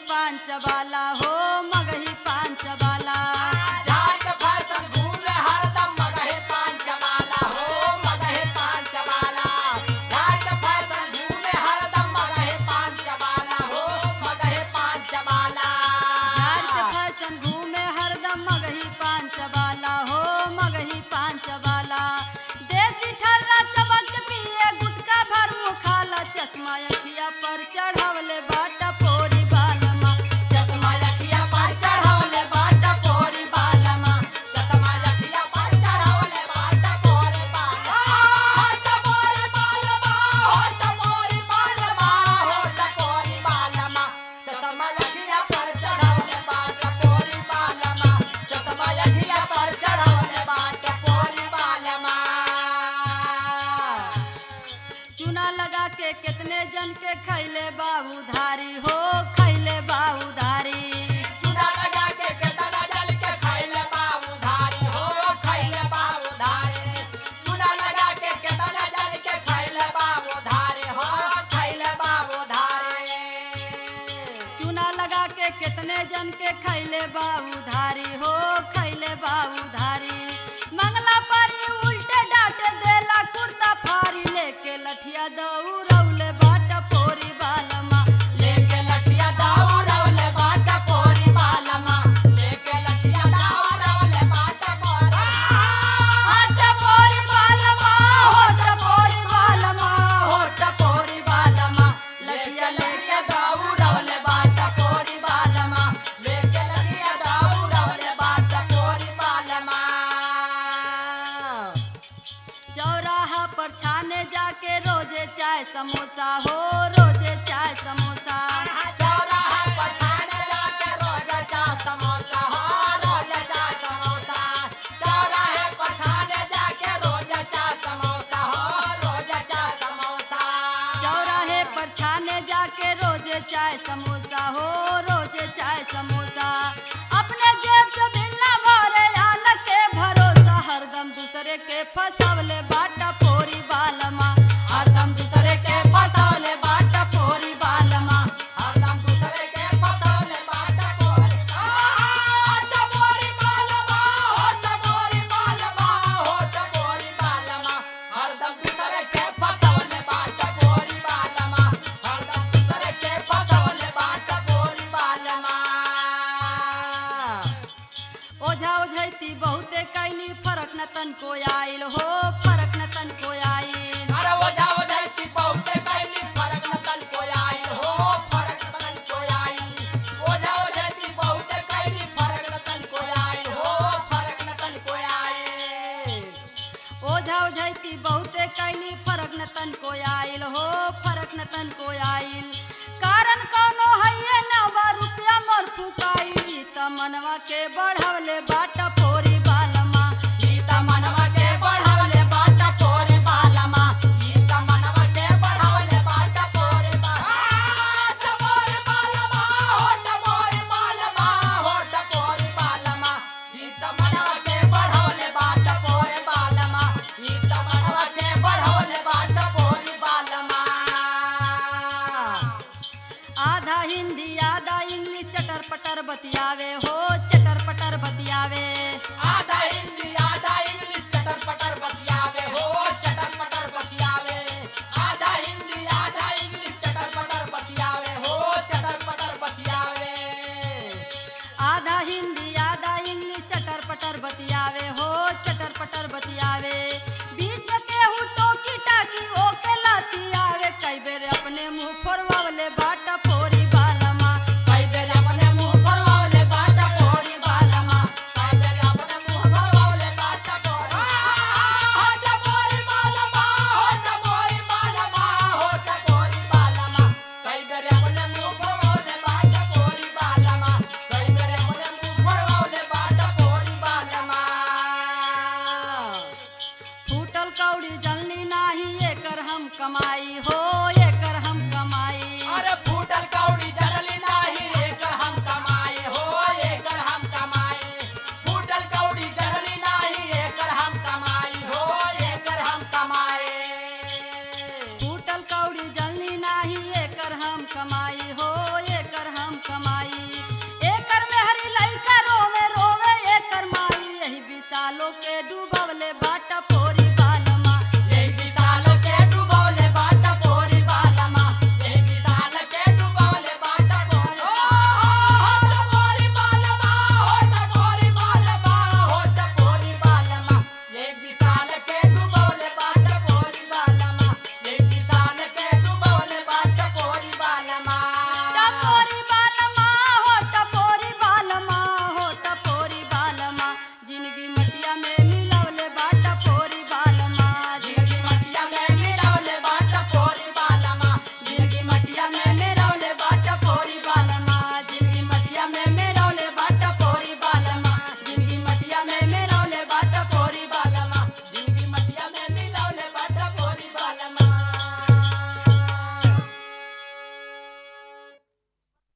पांच वाला हो मगही पांच वाला। जाट फैशन घूमे हरदम मगही पांच वाला हो मगही पांच वाला। जाट फैशन घूमे हरदम मगही पांच वाला हो मगही पांच वाला। झाट फैशन घूमे हरदम मगही पांच वाला हो मगही पांच वाला। देसी ठर्रा चबक पिए गुटका भर मुखाला चश्मा अखिया पर चढ़ावले बाटा पोरी बालमा। चश्मा अखिया पर चढ़ावले बाटा पोरी बालमा। चश्मा अखिया पर चढ़ावले बाटा पोरी बालमा। होट पोरी बालमा होट पोरी बालमा होट पोरी बालमा। चश्मा अखिया पर चढ़ावले बाटा पोरी बालमा। चश्मा अखिया पर चढ़ावले बाटा पोरी बालमा। चूना लगा के कितने जन के खैले बाबू धारी हो खैले बाबू धारी। चूना लगा के केतना जल के खैले बाबू धारी हो खैले बाबू धारी। चूना लगा के केतना जल के खैले बाबू धारी हो खैले बाबू धारी। चूना लगा के कितने जन के खैले बाबू धारी हो खैले बाबू धारी। मंगला पारी उल्टे डांटे देला कुर्ता फारी लेके लठिया दौड़ौले बाटा पोरी बालमा। लेके लठिया दौड़ौले बाटा पोरी बालमा। लेके लठिया दौड़ौले बाटा पोरी होट पोरी बालमा होट पोरी बालमा होट पोरी बालमा। लेके लठिया दौड़ौले बाटा पोरी बालमा। लेके लठिया दौड़ौले बाटा पोरी बालमा। चौराहा पर छाने जाके रोजे चाय समोसा हो रोजे चाय समोसा। चौराहा पर छाने जाके रोज चाय समोसा हो रोज चाय समोसा। चौराहे पर छाने जाके रोज चाय समोसा हो रोज चाय समोसा। चौराहे पर छाने जाके रोजे चाय समोसा हो रोजे चाय समोसा। अपने जेब से बिना भरे आन के भरोसा हरदम दूसरे के फसवले बाटा पोरी बालमा। हरदम दूसरे के फसौले बाटा पोरी बालमा। हरदम दूसरे के फसौले बाटा पोरी होट पोरी बालमा होट पोरी बालमा होट पोरी बालमा। हरदम दूसरे के फसौले बाटा पोरी बालमा। हरदम दूसरे के फसौले बाटा पोरी बालमा। ओझा ओझैती बहुते कैली फरक न तनको आइल हो फरक न तनको आइल। अरे ओझा ओझैती बहुते कैली फरक न तनको आइल हो फरक न तनको आइल। ओझा ओझैती बहुते कैली फरक न तनको आइल हो फरक न तनको आइल। ओझा ओझैती बहुते कैली फरक न तनको आइल हो फरक न तनको आइल। कारण कौनो है न बा रुपया मोर फुकाई त मनवा के बढ़वले बाट